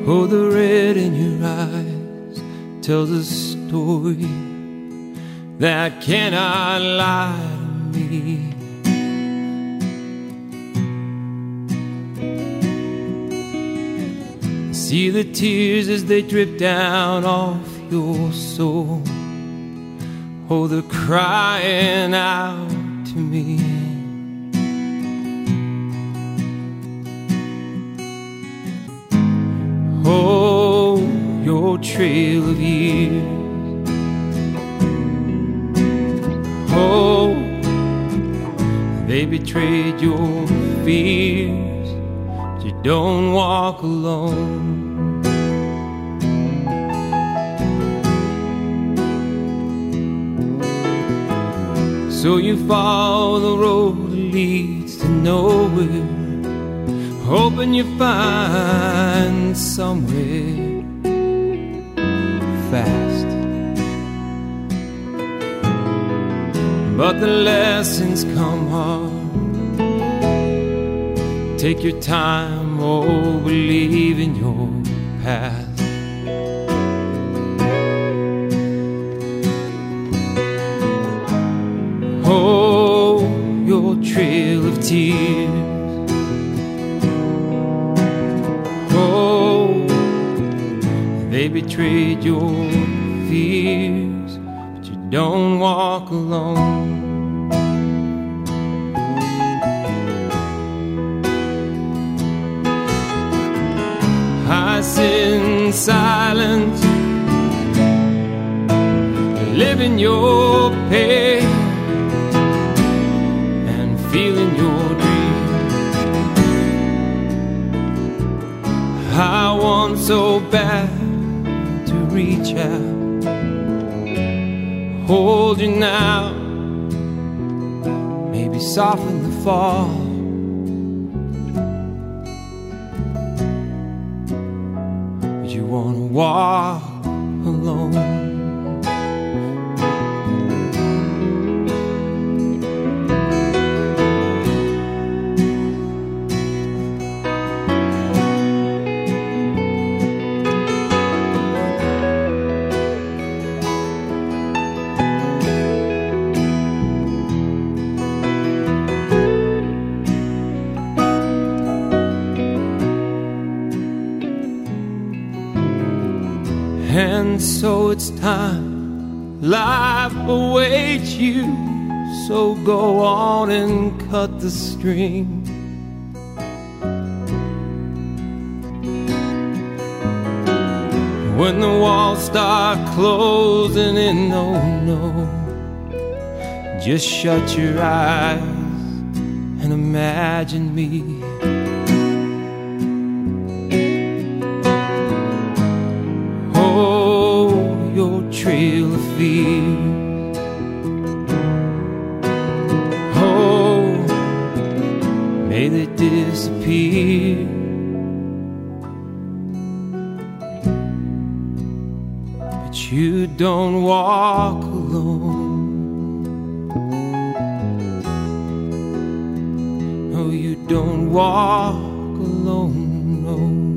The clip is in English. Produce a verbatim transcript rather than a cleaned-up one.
Oh, the red in your eyes tells a story that cannot lie to me. See the tears as they drip down off your soul. Oh, they're crying out to me. Oh, your trail of years. Oh, they betrayed your fears, but you don't walk alone. So you follow the road that leads to nowhere, hoping you find somewhere fast. But the lessons come hard. Take your time, oh, believe in your path. Oh, your trail of tears. Oh, they betrayed your fears, but you don't walk alone. I sit in silence, live in your pain, feeling your dreams. I want so bad to reach out, hold you now, maybe soften the fall. But you wanna walk alone. And so it's time, life awaits you, so go on and cut the string. When the walls start closing in, oh no, just shut your eyes and imagine me. Your trail of fear. Oh, may they disappear, but you don't walk alone. No, you don't walk alone, no.